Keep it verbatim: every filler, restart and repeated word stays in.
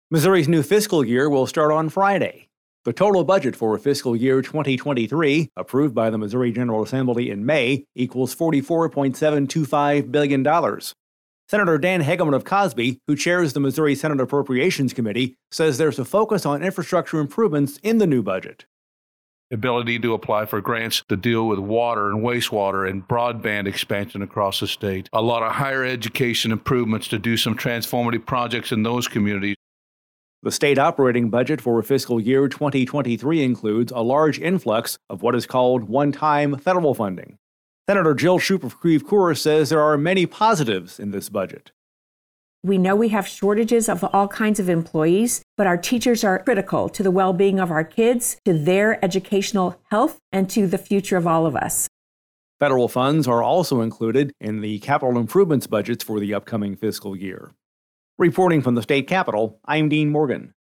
Missouri's new fiscal year will start on Friday. The total budget for fiscal year twenty twenty-three, approved by the Missouri General Assembly in May, equals forty-four point seven two five billion dollars. Senator Dan Hegeman of Cosby, who chairs the Missouri Senate Appropriations Committee, says there's a focus on infrastructure improvements in the new budget. Ability to apply for grants to deal with water and wastewater and broadband expansion across the state. A lot of higher education improvements to do some transformative projects in those communities. The state operating budget for fiscal year twenty twenty-three includes a large influx of what is called one-time federal funding. Senator Jill Shoup of Creve Coeur says there are many positives in this budget. We know we have shortages of all kinds of employees, but our teachers are critical to the well-being of our kids, to their educational health, and to the future of all of us. Federal funds are also included in the capital improvements budgets for the upcoming fiscal year. Reporting from the state capitol, I'm Dean Morgan.